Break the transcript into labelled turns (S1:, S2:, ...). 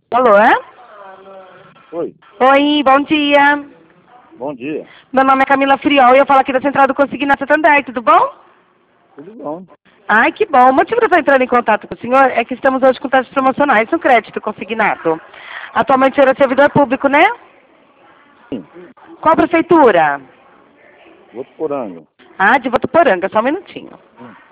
S1: Alô, é?
S2: Oi,
S1: Oi, bom dia.
S2: bom dia.
S1: Meu nome é Camila Friol e eu falo aqui da Central do Consignato Santander, tudo bom?
S2: Tudo bom?
S1: Ai, que bom. O motivo de eu estar entrando em contato com o senhor é que estamos hoje com taxas promocionais no crédito consignato. Atualmente o senhor é servidor público, né?
S2: Sim,
S1: Qual prefeitura?
S2: Votuporanga.
S1: Ah, de Votuporanga, só um minutinho.